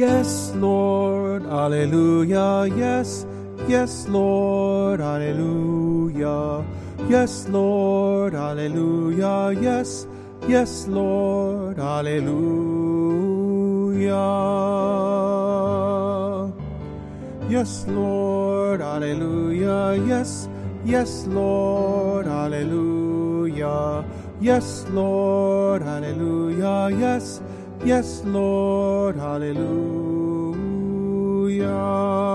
Yes, Lord, hallelujah. Yes, yes, Lord, hallelujah. Yes, Lord, hallelujah. Yes, yes, Lord, hallelujah. Yes, Lord, hallelujah. Yes, yes, Lord, hallelujah. Yes, Lord, hallelujah. Yes, yes, Lord, hallelujah.